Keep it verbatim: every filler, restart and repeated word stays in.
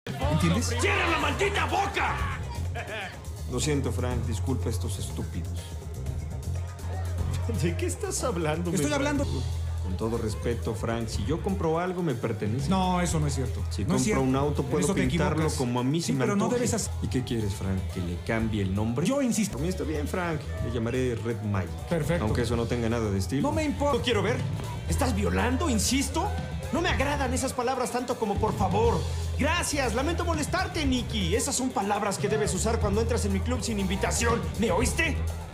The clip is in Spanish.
¿Entiendes? ¡Cierra la maldita boca! Lo siento, Frank. Disculpa a estos estúpidos. ¿De qué estás hablando? Estoy hablando... Con todo respeto, Frank, si yo compro algo, me pertenece. No, eso no es cierto. Si no compro es cierto. un auto, En puedo eso te pintarlo equivocas. como a mí Sí, se me pero no antoje. debes hacer... ¿Y qué quieres, Frank? ¿Que le cambie el nombre? Yo insisto. Por mí está bien, Frank. Le llamaré Red Magic. Perfecto. Aunque eso no tenga nada de estilo. No me importa. No quiero ver. ¿Estás violando? Insisto. No me agradan esas palabras tanto como por favor. Gracias. Lamento molestarte, Nicky. Esas son palabras que debes usar cuando entras en mi club sin invitación. ¿Me oíste?